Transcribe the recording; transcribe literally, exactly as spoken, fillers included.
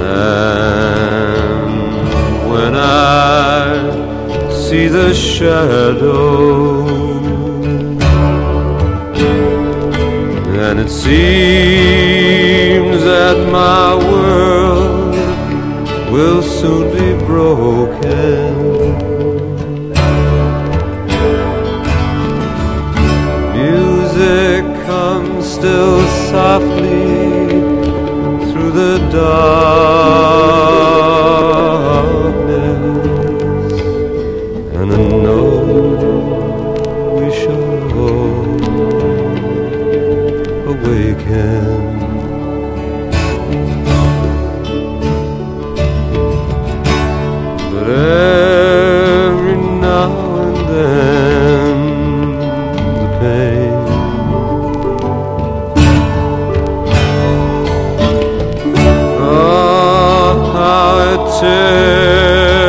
And when I see the shadow, and it seems that my world will soon be broken, music comes still softly through the dark.